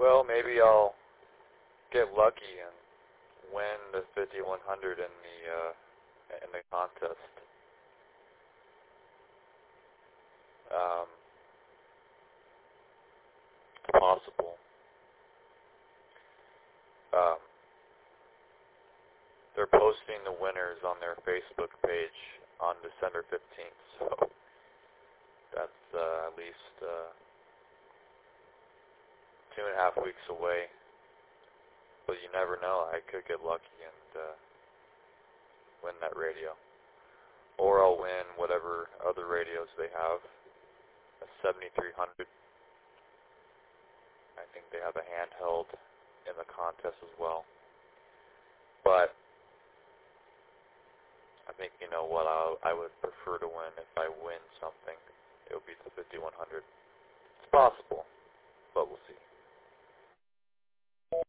Well, maybe I'll get lucky and win the 5100 in the contest. It's possible. They're posting the winners on their Facebook page on December 15th, so that's at least 2.5 weeks away. But you never know. I could get lucky and win that radio. Or I'll win whatever other radios they have. A 7300. I think they have a handheld in the contest as well. But I think, you know what, I would prefer to win if I win something. It would be the 5100. It's possible.